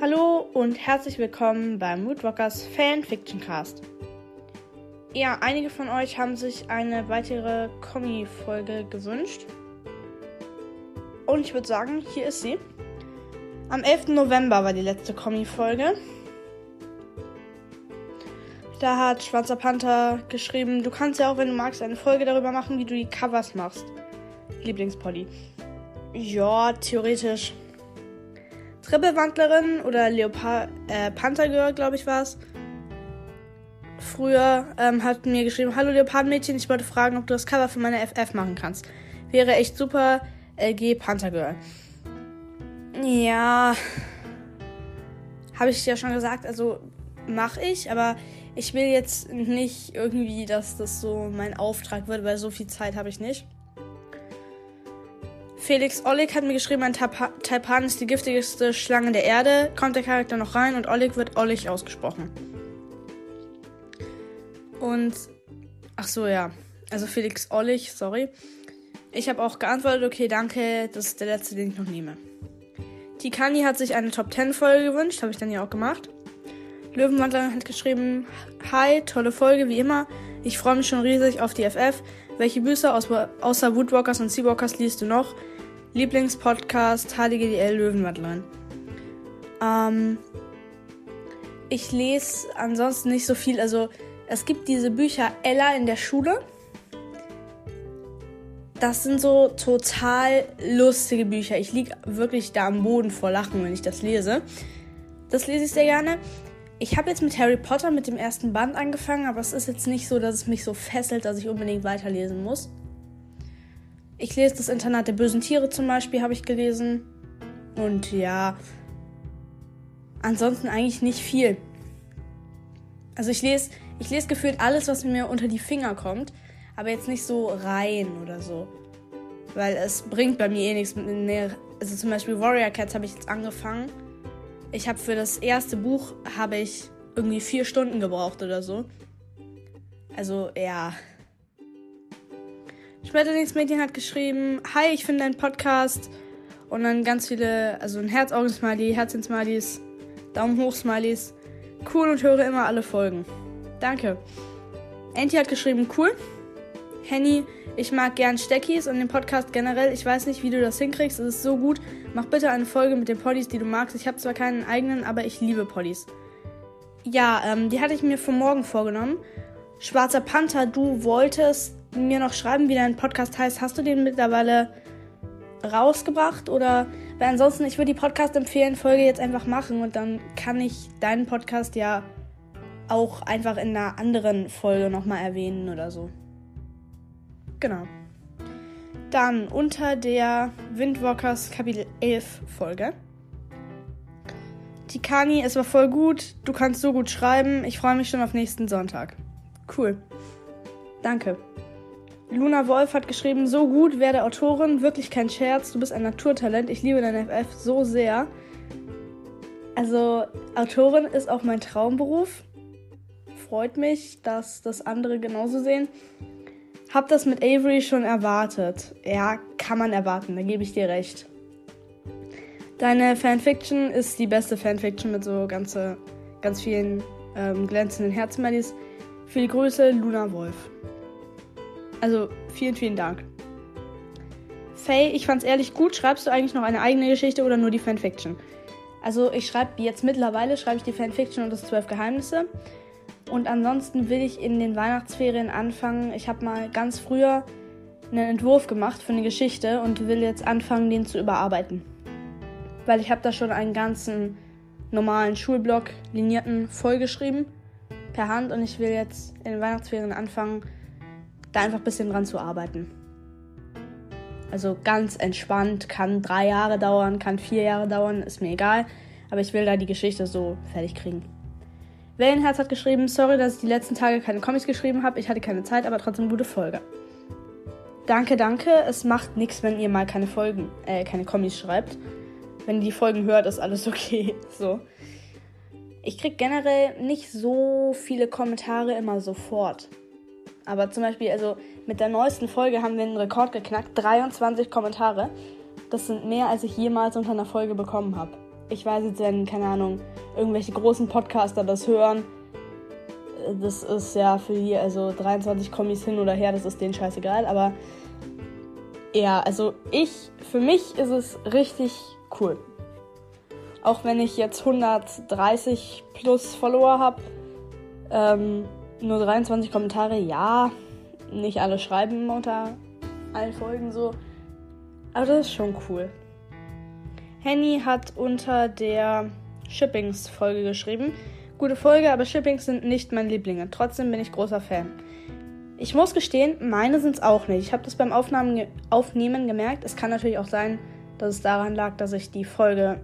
Hallo und herzlich willkommen beim Woodwalkers Fanfiction Cast. Ja, einige von euch haben sich eine weitere Kommi-Folge gewünscht. Und ich würde sagen, hier ist sie. Am 11. November war die letzte Kommi-Folge. Da hat Schwarzer Panther geschrieben, du kannst ja auch, wenn du magst, eine Folge darüber machen, wie du die Covers machst. Lieblingspoddy. Ja, theoretisch. Trippelwandlerin oder Panthergirl, glaube ich, war es. Früher hat mir geschrieben, hallo Leopardmädchen, ich wollte fragen, ob du das Cover für meine FF machen kannst. Wäre echt super, LG Panthergirl. Ja, habe ich ja schon gesagt, also mache ich, aber ich will jetzt nicht irgendwie, dass das so mein Auftrag wird, weil so viel Zeit habe ich nicht. Felix Oleg hat mir geschrieben, ein Taipan ist die giftigste Schlange der Erde. Kommt der Charakter noch rein und Oleg wird Oleg ausgesprochen. Und, ach so, ja. Also Felix Oleg, sorry. Ich habe auch geantwortet, okay, danke, das ist der letzte, den ich noch nehme. Tikani hat sich eine Top-10-Folge gewünscht, habe ich dann ja auch gemacht. Löwenwandler hat geschrieben, hi, tolle Folge, wie immer. Ich freue mich schon riesig auf die FF. Welche Bücher außer Woodwalkers und Seawalkers liest du noch? Lieblingspodcast HDGDL Löwenwandlerin. Ich lese ansonsten nicht so viel. Also es gibt diese Bücher Ella in der Schule. Das sind so total lustige Bücher. Ich liege wirklich da am Boden vor Lachen, wenn ich das lese. Das lese ich sehr gerne. Ich habe jetzt mit Harry Potter mit dem ersten Band angefangen, aber es ist jetzt nicht so, dass es mich so fesselt, dass ich unbedingt weiterlesen muss. Ich lese das Internat der bösen Tiere zum Beispiel, habe ich gelesen. Und ja, ansonsten eigentlich nicht viel. Also ich lese gefühlt alles, was mir unter die Finger kommt, aber jetzt nicht so rein oder so. Weil es bringt bei mir eh nichts. Also zum Beispiel Warrior Cats habe ich jetzt angefangen. Ich habe für das erste Buch irgendwie 4 Stunden gebraucht oder so. Also, ja. Schmetterlingsmädchen hat geschrieben, hi, ich finde deinen Podcast. Und dann ganz viele, also ein Herzaugen-Smiley, Herzchen-Smileys, Daumen-hoch-Smileys. Cool und höre immer alle Folgen. Danke. Enti hat geschrieben, cool. Henny, ich mag gern Steckis und den Podcast generell. Ich weiß nicht, wie du das hinkriegst. Es ist so gut. Mach bitte eine Folge mit den Poddys, die du magst. Ich habe zwar keinen eigenen, aber ich liebe Poddys. Ja, die hatte ich mir für morgen vorgenommen. Schwarzer Panther, du wolltest mir noch schreiben, wie dein Podcast heißt. Hast du den mittlerweile rausgebracht? Oder, weil ansonsten, ich würde die Podcast-Empfehlen-Folge jetzt einfach machen und dann kann ich deinen Podcast ja auch einfach in einer anderen Folge nochmal erwähnen oder so. Genau. Dann unter der Windwalkers Kapitel 11 Folge. Tikani, es war voll gut. Du kannst so gut schreiben. Ich freue mich schon auf nächsten Sonntag. Cool. Danke. Luna Wolf hat geschrieben, so gut, werde Autorin. Wirklich kein Scherz. Du bist ein Naturtalent. Ich liebe dein FF so sehr. Also, Autorin ist auch mein Traumberuf. Freut mich, dass das andere genauso sehen. Hab das mit Avery schon erwartet. Ja, kann man erwarten, da gebe ich dir recht. Deine Fanfiction ist die beste Fanfiction mit so ganz vielen glänzenden Herzsmileys. Viele Grüße, Luna Wolf. Also, vielen, vielen Dank. Faye, ich fand's ehrlich gut. Schreibst du eigentlich noch eine eigene Geschichte oder nur die Fanfiction? Also, ich schreibe die Fanfiction und das 12 Geheimnisse. Und ansonsten will ich in den Weihnachtsferien anfangen. Ich habe mal ganz früher einen Entwurf gemacht für eine Geschichte und will jetzt anfangen, den zu überarbeiten. Weil ich habe da schon einen ganzen normalen Schulblock, linierten, vollgeschrieben per Hand. Und ich will jetzt in den Weihnachtsferien anfangen, da einfach ein bisschen dran zu arbeiten. Also ganz entspannt, kann 3 Jahre dauern, kann 4 Jahre dauern, ist mir egal. Aber ich will da die Geschichte so fertig kriegen. Wellenherz hat geschrieben, sorry, dass ich die letzten Tage keine Comics geschrieben habe. Ich hatte keine Zeit, aber trotzdem gute Folge. Danke. Es macht nichts, wenn ihr mal keine Comics schreibt. Wenn ihr die Folgen hört, ist alles okay. So. Ich krieg generell nicht so viele Kommentare immer sofort. Aber zum Beispiel, also mit der neuesten Folge haben wir einen Rekord geknackt. 23 Kommentare. Das sind mehr, als ich jemals unter einer Folge bekommen habe. ich weiß jetzt, wenn, keine Ahnung, irgendwelche großen Podcaster das hören, das ist ja für die, also 23 Kommis hin oder her, das ist denen scheißegal, aber ja, also für mich ist es richtig cool. Auch wenn ich jetzt 130 plus Follower habe, nur 23 Kommentare, ja, nicht alle schreiben unter allen Folgen so, aber das ist schon cool. Henny hat unter der Shippings-Folge geschrieben, gute Folge, aber Shippings sind nicht meine Lieblinge, trotzdem bin ich großer Fan. Ich muss gestehen, meine sind es auch nicht. Ich habe das beim Aufnehmen gemerkt. Es kann natürlich auch sein, dass es daran lag, dass ich die Folge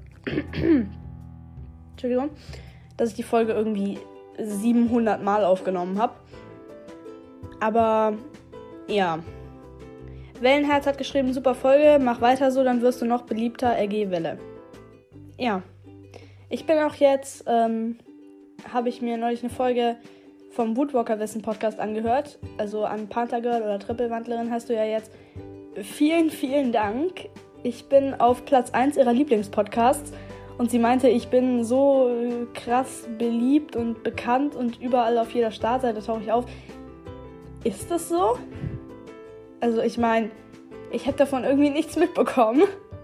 irgendwie 700 Mal aufgenommen habe. Aber ja. Wellenherz hat geschrieben, super Folge, mach weiter so, dann wirst du noch beliebter, RG Welle. Ja. Ich bin auch jetzt, habe ich mir neulich eine Folge vom Woodwalker Wissen Podcast angehört. Also an Panther Girl oder Trippelwandlerin heißt du ja jetzt. Vielen, vielen Dank. Ich bin auf Platz 1 ihrer Lieblingspodcasts und sie meinte, ich bin so krass beliebt und bekannt und überall auf jeder Startseite tauche ich auf. Ist das so? Also ich meine, ich habe davon irgendwie nichts mitbekommen.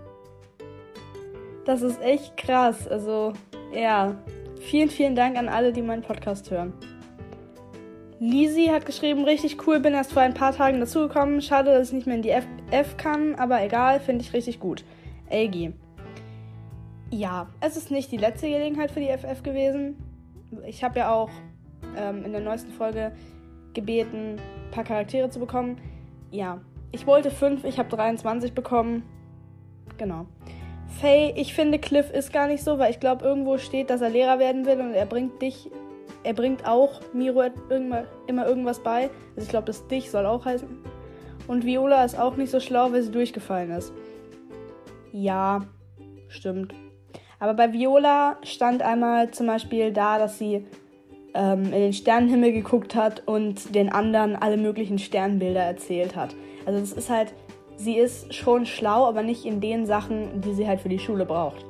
Das ist echt krass. Also ja, vielen, vielen Dank an alle, die meinen Podcast hören. Lisi hat geschrieben, richtig cool, bin erst vor ein paar Tagen dazugekommen. Schade, dass ich nicht mehr in die FF kann, aber egal, finde ich richtig gut. LG. Ja, es ist nicht die letzte Gelegenheit für die FF gewesen. Ich habe ja auch in der neuesten Folge gebeten, ein paar Charaktere zu bekommen. Ja, ich wollte 5, ich habe 23 bekommen. Genau. Faye, ich finde, Cliff ist gar nicht so, weil ich glaube, irgendwo steht, dass er Lehrer werden will und er bringt auch Miro immer irgendwas bei. Also ich glaube, das dich soll auch heißen. Und Viola ist auch nicht so schlau, weil sie durchgefallen ist. Ja, stimmt. Aber bei Viola stand einmal zum Beispiel da, dass sie in den Sternenhimmel geguckt hat und den anderen alle möglichen Sternbilder erzählt hat. Also das ist halt, sie ist schon schlau, aber nicht in den Sachen, die sie halt für die Schule braucht.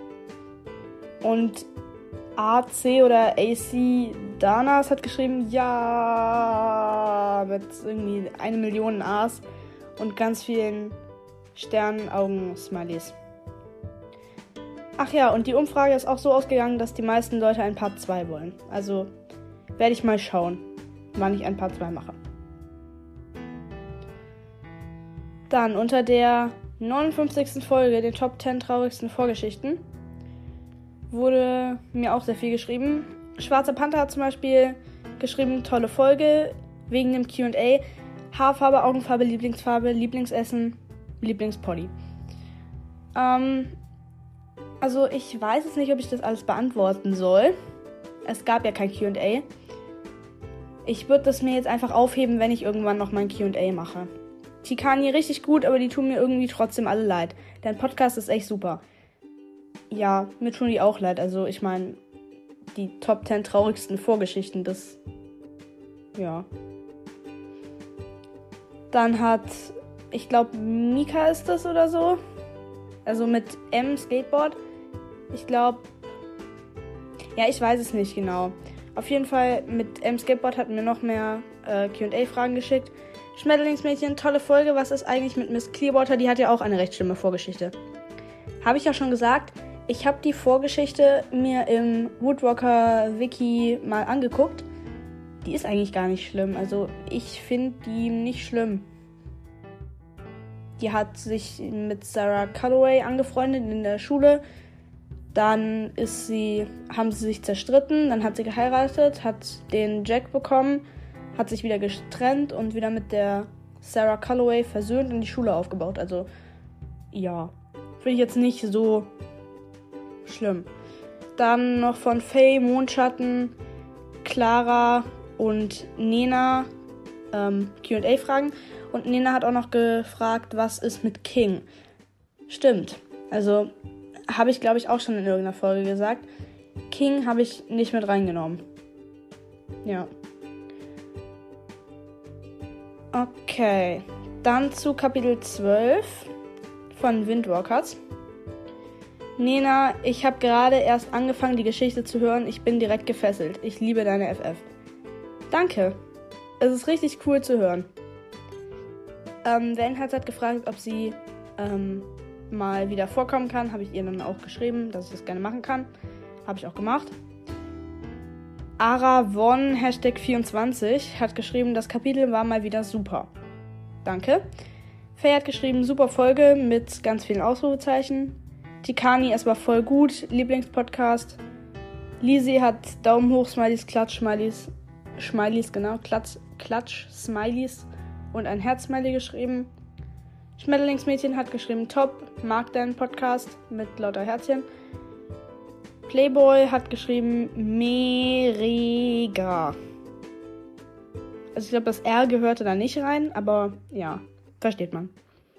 Und AC oder AC Danas hat geschrieben, ja, mit irgendwie 1 Million A's und ganz vielen Sternenaugen-Smileys. Ach ja, und die Umfrage ist auch so ausgegangen, dass die meisten Leute ein Part 2 wollen. Also werde ich mal schauen, wann ich ein Part 2 mache. Dann unter der 59. Folge, den Top 10 traurigsten Vorgeschichten, wurde mir auch sehr viel geschrieben. Schwarzer Panther hat zum Beispiel geschrieben, tolle Folge, wegen dem Q&A. Haarfarbe, Augenfarbe, Lieblingsfarbe, Lieblingsessen, Lieblingspoddy. Also ich weiß jetzt nicht, ob ich das alles beantworten soll. Es gab ja kein Q&A. Ich würde das mir jetzt einfach aufheben, wenn ich irgendwann noch mein Q&A mache. Tikani richtig gut, aber die tun mir irgendwie trotzdem alle leid. Dein Podcast ist echt super. Ja, mir tun die auch leid. Also ich meine, die Top 10 traurigsten Vorgeschichten, das... Ja. Dann hat, ich glaube, Mika ist das oder so. Also mit M Skateboard. Ich glaube... Ja, ich weiß es nicht genau. Auf jeden Fall mit M Skateboard hat mir noch mehr Q&A-Fragen geschickt. Schmetterlingsmädchen, tolle Folge. Was ist eigentlich mit Miss Clearwater? Die hat ja auch eine recht schlimme Vorgeschichte. Habe ich ja schon gesagt. Ich habe die Vorgeschichte mir im Woodwalker-Wiki mal angeguckt. Die ist eigentlich gar nicht schlimm. Also ich finde die nicht schlimm. Die hat sich mit Sarah Calloway angefreundet in der Schule. Dann haben sie sich zerstritten. Dann hat sie geheiratet, hat den Jack bekommen, hat sich wieder getrennt und wieder mit der Sarah Calloway versöhnt und die Schule aufgebaut. Also ja, finde ich jetzt nicht so schlimm. Dann noch von Faye, Mondschatten, Clara und Nena Q&A-Fragen. Und Nena hat auch noch gefragt, was ist mit King? Stimmt. Also habe ich, glaube ich, auch schon in irgendeiner Folge gesagt. King habe ich nicht mit reingenommen. Ja. Okay. Dann zu Kapitel 12 von Windwalkers. Nena, ich habe gerade erst angefangen, die Geschichte zu hören. Ich bin direkt gefesselt. Ich liebe deine FF. Danke. Es ist richtig cool zu hören. Wernhardt hat gefragt, ob sie mal wieder vorkommen kann. Habe ich ihr dann auch geschrieben, dass ich das gerne machen kann. Habe ich auch gemacht. Aravon #24 hat geschrieben, das Kapitel war mal wieder super. Danke. Faye hat geschrieben, super Folge mit ganz vielen Ausrufezeichen. Tikani, es war voll gut. Lieblingspodcast. Lisi hat Daumen hoch, Smileys, Smileys, genau. Klatsch, Smileys und ein Herz-Smiley geschrieben. Schmetterlingsmädchen hat geschrieben, top, mag deinen Podcast mit lauter Herzchen. Playboy hat geschrieben, mega. Also ich glaube, das R gehörte da nicht rein, aber ja, versteht man.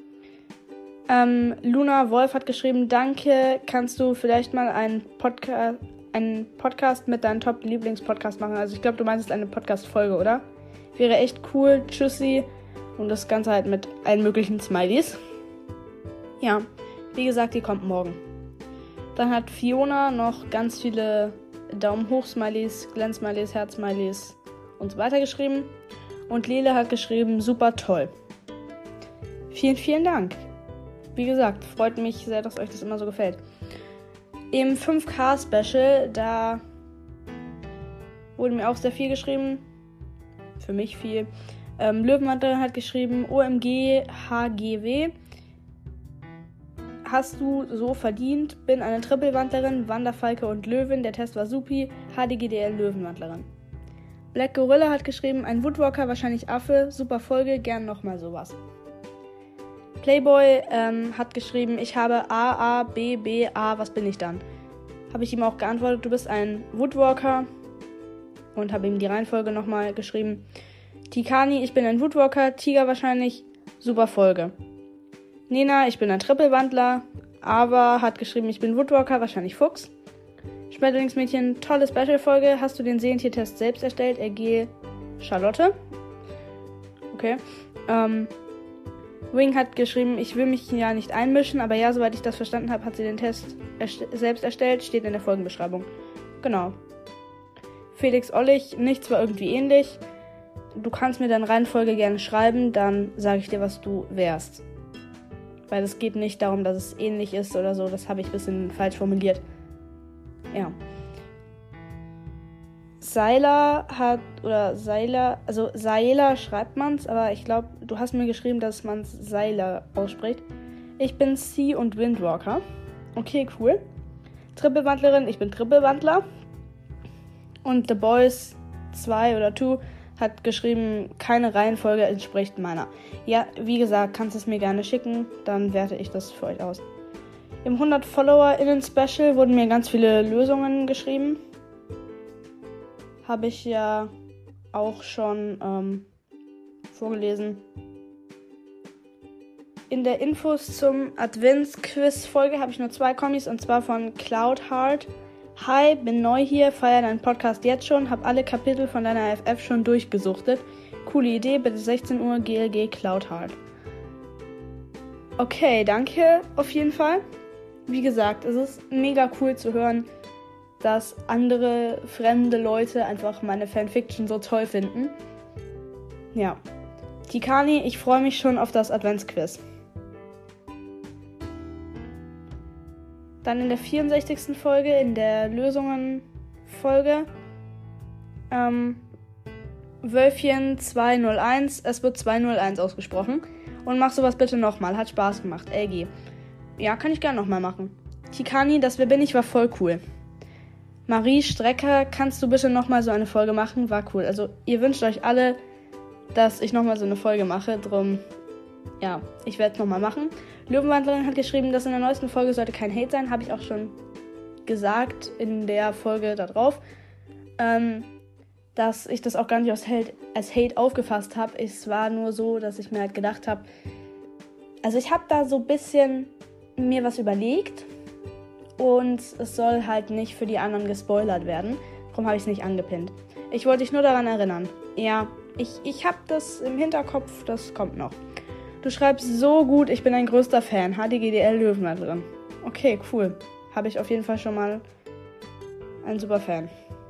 Luna Wolf hat geschrieben, danke, kannst du vielleicht mal einen Podcast mit deinem Top-Lieblings-Podcast machen? Also ich glaube, du meinst eine Podcast-Folge, oder? Wäre echt cool, tschüssi. Und das Ganze halt mit allen möglichen Smileys. Ja, wie gesagt, die kommt morgen. Dann hat Fiona noch ganz viele Daumen hoch Smileys, Glenn-Smileys, Herz-Smileys und so weiter geschrieben. Und Lele hat geschrieben, super toll. Vielen, vielen Dank. Wie gesagt, freut mich sehr, dass euch das immer so gefällt. Im 5K-Special, da wurde mir auch sehr viel geschrieben. Für mich viel. Löwenmantel hat geschrieben, OMG HGW. Hast du so verdient. Bin eine Triple-Wandlerin, Wanderfalke und Löwin. Der Test war supi. HDGDL Löwenwandlerin. Black Gorilla hat geschrieben, ein Woodwalker, wahrscheinlich Affe. Super Folge, gern nochmal sowas. Playboy hat geschrieben, ich habe A, B, B, A, was bin ich dann? Habe ich ihm auch geantwortet, du bist ein Woodwalker. Und habe ihm die Reihenfolge nochmal geschrieben. Tikani, ich bin ein Woodwalker. Tiger wahrscheinlich, super Folge. Nena, ich bin ein Triple-Wandler. Ava hat geschrieben, ich bin Woodwalker, wahrscheinlich Fuchs. Schmetterlingsmädchen, tolle Special-Folge. Hast du den Seelentiertest selbst erstellt? RG Charlotte. Okay. Wing hat geschrieben, ich will mich ja nicht einmischen, aber ja, soweit ich das verstanden habe, hat sie den Test selbst erstellt. Steht in der Folgenbeschreibung. Genau. Felix Ollich, nichts war irgendwie ähnlich. Du kannst mir deine Reihenfolge gerne schreiben, dann sage ich dir, was du wärst. Weil es geht nicht darum, dass es ähnlich ist oder so. Das habe ich ein bisschen falsch formuliert. Ja. Seiler schreibt man's, aber ich glaube, du hast mir geschrieben, dass man es Seiler ausspricht. Ich bin Sea und Windwalker. Okay, cool. Triple-Wandlerin, ich bin Triple-Wandler. Und The Boys 2 oder 2 hat geschrieben, keine Reihenfolge entspricht meiner. Ja, wie gesagt, kannst du es mir gerne schicken, dann werte ich das für euch aus. Im 100 FollowerInnen-Special wurden mir ganz viele Lösungen geschrieben. Habe ich ja auch schon vorgelesen. In der Infos zum Adventsquiz-Folge habe ich nur 2 Kommis, und zwar von Cloudheart. Hi, bin neu hier, feier deinen Podcast jetzt schon, hab alle Kapitel von deiner FF schon durchgesuchtet. Coole Idee, bitte 16 Uhr, GLG Cloudheart. Okay, danke auf jeden Fall. Wie gesagt, es ist mega cool zu hören, dass andere fremde Leute einfach meine Fanfiction so toll finden. Ja. Tikani, ich freue mich schon auf das Adventsquiz. Dann in der 64. Folge, in der Lösungen-Folge, Wölfchen 201, es wird 201 ausgesprochen. Und mach sowas bitte nochmal, hat Spaß gemacht, LG. Ja, kann ich gerne nochmal machen. Tikani, das Wer bin ich war voll cool. Marie Strecker, kannst du bitte nochmal so eine Folge machen? War cool. Also, ihr wünscht euch alle, dass ich nochmal so eine Folge mache. Drum, ja, ich werde es nochmal machen. Löwenwandlerin hat geschrieben, dass in der neuesten Folge sollte kein Hate sein. Habe ich auch schon gesagt in der Folge da drauf. Dass ich das auch gar nicht als Hate aufgefasst habe. Es war nur so, dass ich mir halt gedacht habe, also ich habe da so ein bisschen mir was überlegt. Und es soll halt nicht für die anderen gespoilert werden. Darum habe ich es nicht angepinnt. Ich wollte dich nur daran erinnern. Ja, ich habe das im Hinterkopf, das kommt noch. Du schreibst so gut, ich bin ein größter Fan. HDGDL Löwenwandlerin. Okay, cool. habe ich auf jeden Fall schon mal einen super Fan.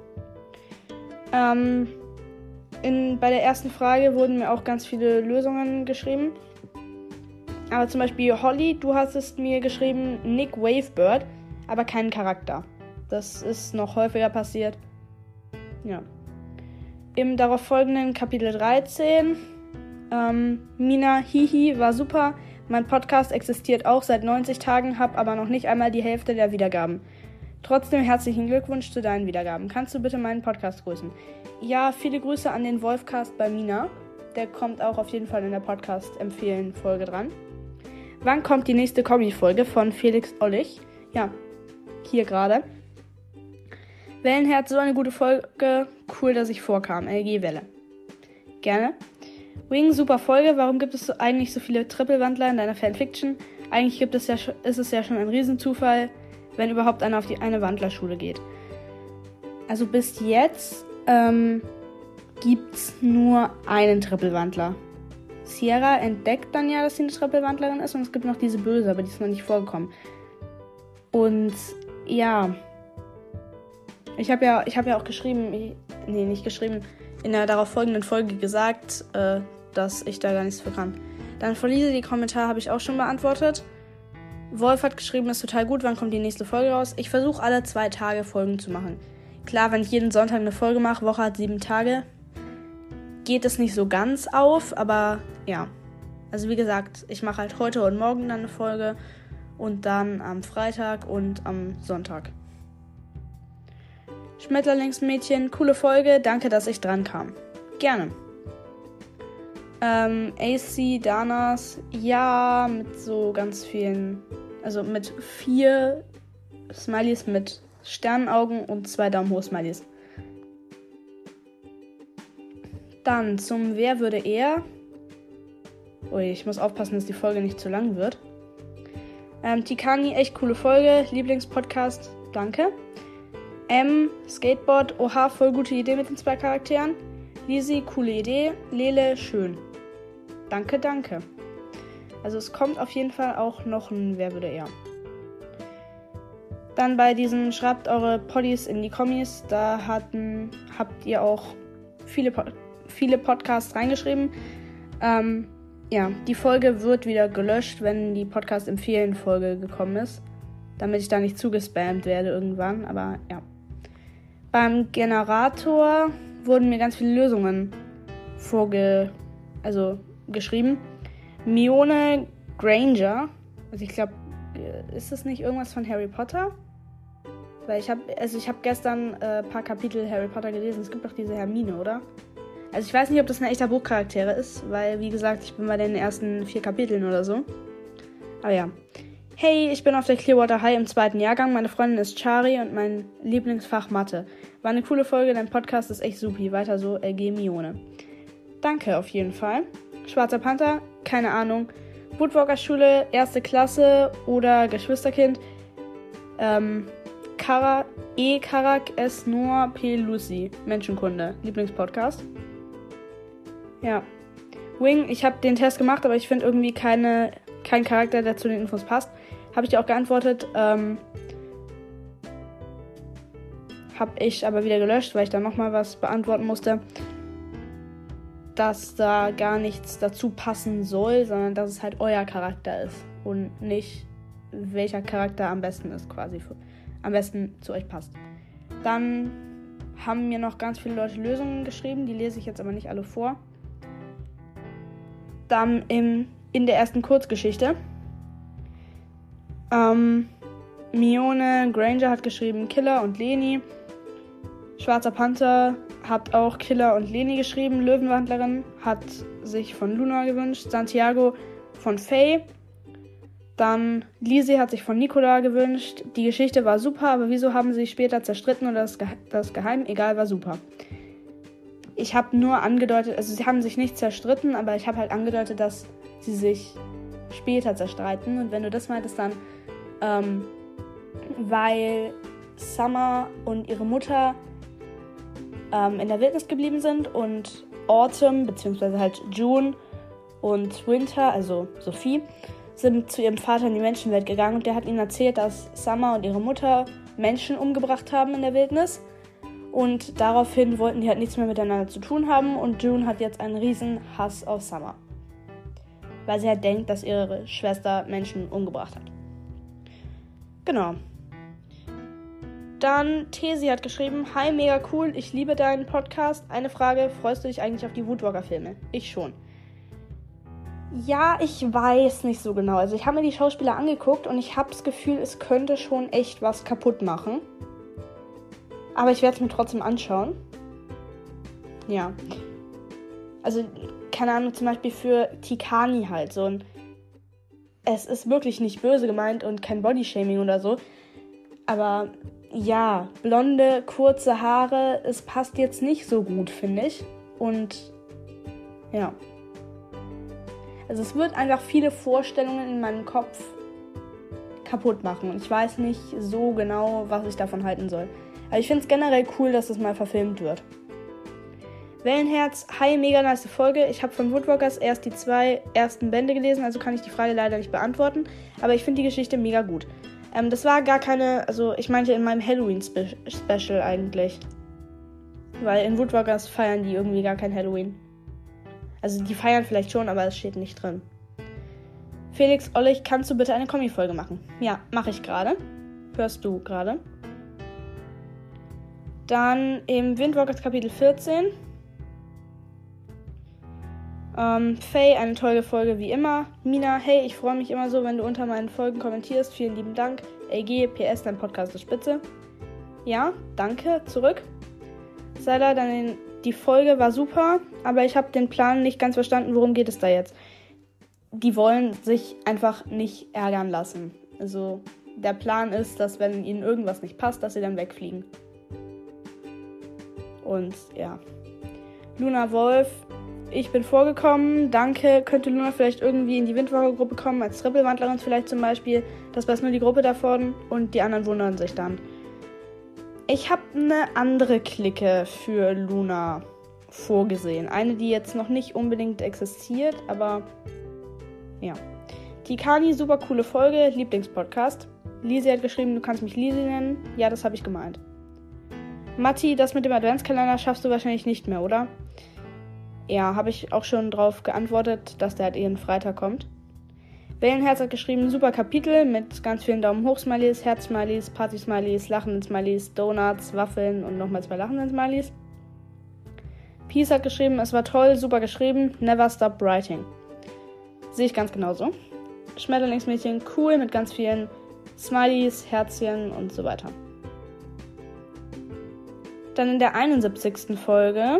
Bei der ersten Frage wurden mir auch ganz viele Lösungen geschrieben. Aber zum Beispiel Holly, du hast mir geschrieben Nick Wavebird, aber keinen Charakter. Das ist noch häufiger passiert. Ja. Im darauf folgenden Kapitel 13, Mina, hihi, war super. Mein Podcast existiert auch seit 90 Tagen, hab aber noch nicht einmal die Hälfte der Wiedergaben. Trotzdem herzlichen Glückwunsch zu deinen Wiedergaben. Kannst du bitte meinen Podcast grüßen? Ja, viele Grüße an den Wolfcast bei Mina. Der kommt auch auf jeden Fall in der Podcast-Empfehlen-Folge dran. Wann kommt die nächste Comedy-Folge von Felix Ollich? Ja, hier gerade. Wellenherz, so eine gute Folge. Cool, dass ich vorkam. LG Welle. Gerne. Wing, super Folge. Warum gibt es eigentlich so viele Triple-Wandler in deiner Fanfiction? Eigentlich ist es ja schon ein Riesenzufall, wenn überhaupt einer auf eine Wandlerschule geht. Also bis jetzt gibt's nur einen Triple-Wandler. Sierra entdeckt dann ja, dass sie eine Triple-Wandlerin ist, und es gibt noch diese Böse, aber die ist noch nicht vorgekommen. Und ja, ich habe ja auch geschrieben, in der darauf folgenden Folge gesagt, dass ich da gar nichts für kann. Dann von Lise, die Kommentare habe ich auch schon beantwortet. Wolf hat geschrieben, ist total gut, wann kommt die nächste Folge raus? Ich versuche alle 2 Tage Folgen zu machen. Klar, wenn ich jeden Sonntag eine Folge mache, Woche hat 7 Tage, geht es nicht so ganz auf, aber ja. Also wie gesagt, ich mache halt heute und morgen dann eine Folge und dann am Freitag und am Sonntag. Schmetterlingsmädchen, coole Folge, danke, dass ich dran kam. Gerne. AC Danas, ja, mit so ganz vielen, also mit 4 Smileys mit Sternenaugen und 2 Daumen hoch Smileys. Dann zum Wer würde er? Ui, ich muss aufpassen, dass die Folge nicht zu lang wird. Tikani, echt coole Folge, Lieblingspodcast, danke. Skateboard, oha, voll gute Idee mit den 2 Charakteren. Lisi, coole Idee. Lele, schön. Danke, danke. Also es kommt auf jeden Fall auch noch ein Wer würde er. Dann bei diesen schreibt eure Poddies in die Kommis, da habt ihr auch viele Podcasts reingeschrieben. Ja, die Folge wird wieder gelöscht, wenn die Podcast-Empfehlen-Folge gekommen ist, damit ich da nicht zugespammt werde irgendwann, aber ja. Beim Generator wurden mir ganz viele Lösungen geschrieben. Mione Granger, also ich glaube, ist das nicht irgendwas von Harry Potter? Weil ich habe gestern ein paar Kapitel Harry Potter gelesen. Es gibt doch diese Hermine, oder? Also ich weiß nicht, ob das ein echter Buchcharakter ist, weil, wie gesagt, ich bin bei den ersten 4 Kapiteln oder so. Aber ja. Hey, ich bin auf der Clearwater High im 2. Jahrgang. Meine Freundin ist Chari und mein Lieblingsfach Mathe. War eine coole Folge, dein Podcast ist echt supi. Weiter so, LG Mione. Danke auf jeden Fall. Schwarzer Panther, keine Ahnung. Woodwalker Schule, 1. Klasse oder Geschwisterkind. Karak S. Noah P. Lucy. Menschenkunde. Lieblingspodcast. Ja. Wing, ich habe den Test gemacht, aber ich finde irgendwie kein Charakter, der zu den Infos passt. Habe ich dir auch geantwortet. Habe ich aber wieder gelöscht, weil ich dann nochmal was beantworten musste. Dass da gar nichts dazu passen soll, sondern dass es halt euer Charakter ist und nicht welcher Charakter am besten ist, quasi am besten zu euch passt. Dann haben mir noch ganz viele Leute Lösungen geschrieben, die lese ich jetzt aber nicht alle vor. Dann in der ersten Kurzgeschichte. Mione Granger hat geschrieben Killer und Leni. Schwarzer Panther hat auch Killer und Leni geschrieben. Löwenwandlerin hat sich von Luna gewünscht. Santiago von Faye. Dann Lisi hat sich von Nicola gewünscht. Die Geschichte war super, aber wieso haben sie sich später zerstritten oder das Geheim? Egal, war super. Ich habe nur angedeutet, also sie haben sich nicht zerstritten, aber ich habe halt angedeutet, dass sie sich später zerstreiten. Und wenn du das meintest, dann weil Summer und ihre Mutter in der Wildnis geblieben sind und Autumn, beziehungsweise halt June und Winter, also Sophie, sind zu ihrem Vater in die Menschenwelt gegangen und der hat ihnen erzählt, dass Summer und ihre Mutter Menschen umgebracht haben in der Wildnis. Und daraufhin wollten die halt nichts mehr miteinander zu tun haben und June hat jetzt einen riesen Hass auf Summer. Weil sie halt denkt, dass ihre Schwester Menschen umgebracht hat. Genau. Dann Tesi hat geschrieben, hi, mega cool, ich liebe deinen Podcast. Eine Frage, freust du dich eigentlich auf die Woodwalker-Filme? Ich schon. Ja, ich weiß nicht so genau. Also ich habe mir die Schauspieler angeguckt und ich habe das Gefühl, es könnte schon echt was kaputt machen. Aber ich werde es mir trotzdem anschauen. Ja. Also, keine Ahnung, zum Beispiel für Tikani halt so ein... Es ist wirklich nicht böse gemeint und kein Bodyshaming oder so. Aber ja, blonde, kurze Haare, es passt jetzt nicht so gut, finde ich. Und ja. Also es wird einfach viele Vorstellungen in meinem Kopf kaputt machen. Und ich weiß nicht so genau, was ich davon halten soll. Aber ich finde es generell cool, dass das mal verfilmt wird. Wellenherz, hi, mega nice Folge. Ich habe von Woodwalkers erst die 2 ersten Bände gelesen, also kann ich die Frage leider nicht beantworten. Aber ich finde die Geschichte mega gut. Das war gar keine, also ich meinte in meinem Halloween-Special eigentlich. Weil in Woodwalkers feiern die irgendwie gar kein Halloween. Also die feiern vielleicht schon, aber es steht nicht drin. Felix Ollich, kannst du bitte eine Kommi-Folge machen? Ja, mache ich gerade. Hörst du gerade. Dann im Windwalkers Kapitel 14. Faye, eine tolle Folge wie immer. Mina, hey, ich freue mich immer so, wenn du unter meinen Folgen kommentierst. Vielen lieben Dank. LG, PS, dein Podcast ist spitze. Ja, danke, zurück. Seiler, die Folge war super, aber ich habe den Plan nicht ganz verstanden, worum geht es da jetzt. Die wollen sich einfach nicht ärgern lassen. Also der Plan ist, dass wenn ihnen irgendwas nicht passt, dass sie dann wegfliegen. Und ja. Luna Wolf, ich bin vorgekommen, danke. Könnte Luna vielleicht irgendwie in die Windwalker-Gruppe kommen, als Trippelwandlerin vielleicht zum Beispiel. Das weiß nur die Gruppe davon und die anderen wundern sich dann. Ich habe eine andere Clique für Luna vorgesehen. Eine, die jetzt noch nicht unbedingt existiert, aber ja. Tikani, super coole Folge, Lieblingspodcast. Lisi hat geschrieben, du kannst mich Lisi nennen. Ja, das habe ich gemeint. Matti, das mit dem Adventskalender schaffst du wahrscheinlich nicht mehr, oder? Ja, habe ich auch schon drauf geantwortet, dass der halt jeden Freitag kommt. Wellenherz hat geschrieben, super Kapitel mit ganz vielen Daumen hoch Smileys, Herz-Smileys, Party-Smileys, lachenden Smileys, Donuts, Waffeln und nochmal 2 lachenden Smileys. Peace hat geschrieben, es war toll, super geschrieben, never stop writing. Sehe ich ganz genauso. Schmetterlingsmädchen, cool, mit ganz vielen Smileys, Herzchen und so weiter. Dann in der 71. Folge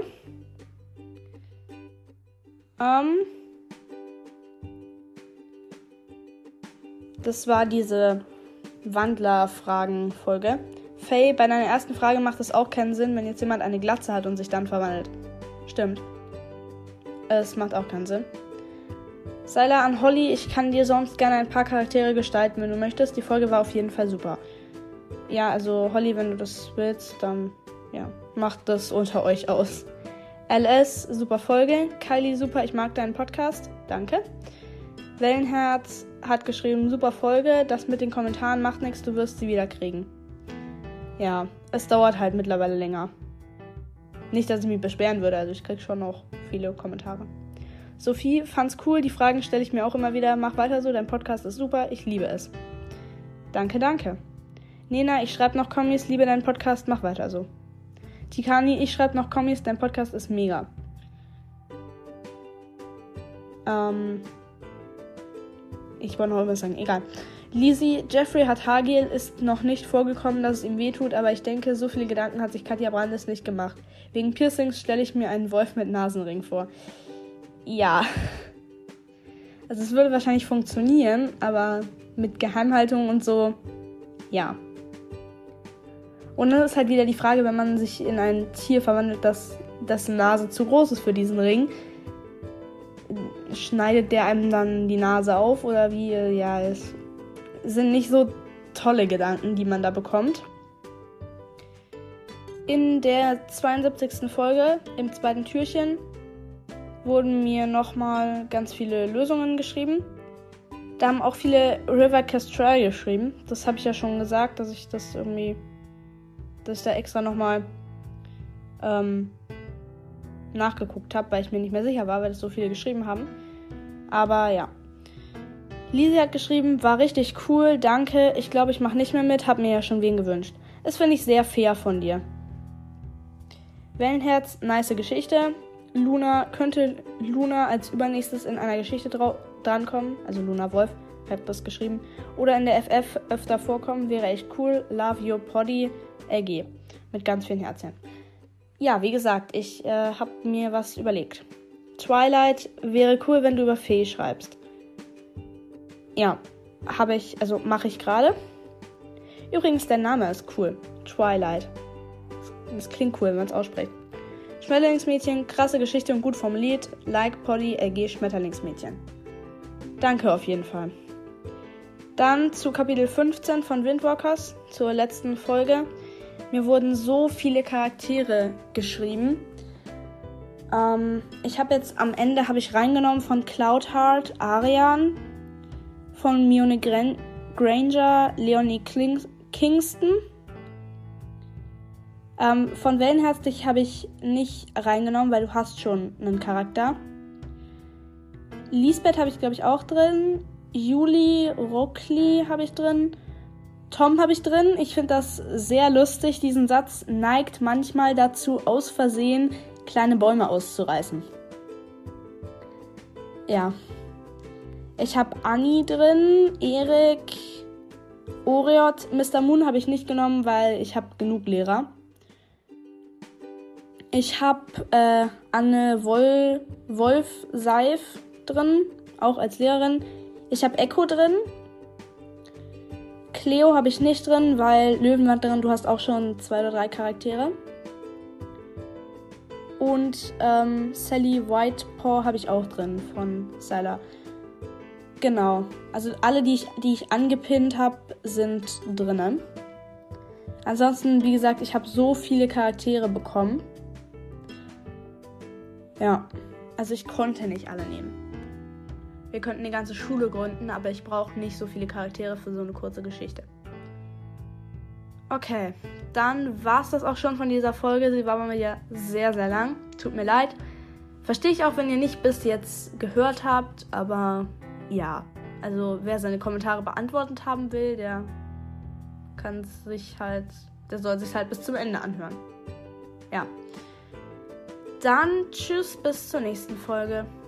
das war diese Wandler-Fragen-Folge. Faye, bei deiner ersten Frage macht es auch keinen Sinn, wenn jetzt jemand eine Glatze hat und sich dann verwandelt. Stimmt. Es macht auch keinen Sinn. Seiler an Holly, ich kann dir sonst gerne ein paar Charaktere gestalten, wenn du möchtest. Die Folge war auf jeden Fall super. Ja, also Holly, wenn du das willst, dann ja, macht das unter euch aus. LS, super Folge. Kylie, super, ich mag deinen Podcast. Danke. Wellenherz hat geschrieben, super Folge. Das mit den Kommentaren macht nichts, du wirst sie wieder kriegen. Ja, es dauert halt mittlerweile länger. Nicht, dass ich mich beschweren würde, also ich krieg schon noch viele Kommentare. Sophie, fand's cool, die Fragen stelle ich mir auch immer wieder. Mach weiter so, dein Podcast ist super, ich liebe es. Danke, danke. Nena, ich schreibe noch Kommis, liebe deinen Podcast, mach weiter so. Tikani, ich schreibe noch Kommis, dein Podcast ist mega. Ich wollte noch irgendwas sagen, egal. Lisi, Jeffrey hat Haargel, ist noch nicht vorgekommen, dass es ihm wehtut, aber ich denke, so viele Gedanken hat sich Katja Brandes nicht gemacht. Wegen Piercings stelle ich mir einen Wolf mit Nasenring vor. Ja. Also es würde wahrscheinlich funktionieren, aber mit Geheimhaltung und so, ja. Und dann ist halt wieder die Frage, wenn man sich in ein Tier verwandelt, dessen Nase zu groß ist für diesen Ring, schneidet der einem dann die Nase auf oder wie? Ja, es sind nicht so tolle Gedanken, die man da bekommt. In der 72. Folge, im 2. Türchen, wurden mir nochmal ganz viele Lösungen geschrieben. Da haben auch viele River Kestrel geschrieben. Das habe ich ja schon gesagt, dass ich da extra nochmal nachgeguckt habe, weil ich mir nicht mehr sicher war, weil das so viele geschrieben haben. Aber ja. Lisi hat geschrieben, war richtig cool, danke. Ich glaube, ich mache nicht mehr mit, habe mir ja schon wen gewünscht. Das finde ich sehr fair von dir. Wellenherz, nice Geschichte. Könnte Luna als übernächstes in einer Geschichte drankommen? Also Luna Wolf hat das geschrieben. Oder in der FF öfter vorkommen, wäre echt cool. Love your Poddy, LG. Mit ganz vielen Herzchen. Ja, wie gesagt, ich habe mir was überlegt. Twilight wäre cool, wenn du über Fee schreibst. Ja, mache ich gerade. Übrigens, der Name ist cool. Twilight. Das klingt cool, wenn man es ausspricht. Schmetterlingsmädchen, krasse Geschichte und gut formuliert. Like Poddy, LG Schmetterlingsmädchen. Danke auf jeden Fall. Dann zu Kapitel 15 von Windwalkers, zur letzten Folge. Mir wurden so viele Charaktere geschrieben. Ich habe jetzt am Ende reingenommen von Cloudheart, Arian, von Mione Granger, Leonie Kingston. Von Wellenherz dich habe ich nicht reingenommen, weil du hast schon einen Charakter. Lisbeth habe ich, glaube ich, auch drin. Julie Rockli habe ich drin. Tom habe ich drin. Ich finde das sehr lustig. Diesen Satz neigt manchmal dazu, aus Versehen kleine Bäume auszureißen. Ja. Ich habe Annie drin, Erik, Oreot. Mr. Moon habe ich nicht genommen, weil ich habe genug Lehrer. Ich habe Anne Wolf-Seif drin, auch als Lehrerin. Ich habe Echo drin. Cleo habe ich nicht drin, weil Löwenwanderin, du hast auch schon 2 oder 3 Charaktere. Und Sally Whitepaw habe ich auch drin von Sylar. Genau. Also alle, die ich angepinnt habe, sind drinnen. Ansonsten, wie gesagt, ich habe so viele Charaktere bekommen. Ja. Also ich konnte nicht alle nehmen. Wir könnten die ganze Schule gründen, aber ich brauche nicht so viele Charaktere für so eine kurze Geschichte. Okay, dann war es das auch schon von dieser Folge. Sie war mal wieder sehr, sehr lang. Tut mir leid. Verstehe ich auch, wenn ihr nicht bis jetzt gehört habt, aber ja. Also wer seine Kommentare beantwortet haben will, der soll sich halt bis zum Ende anhören. Ja. Dann tschüss, bis zur nächsten Folge.